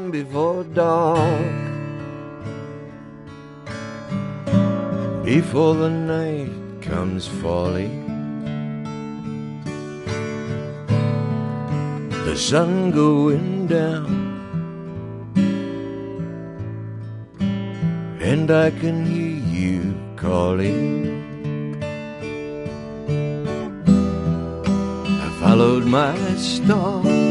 before dark, before the night comes falling. The sun going down, and I can hear you calling. I followed my star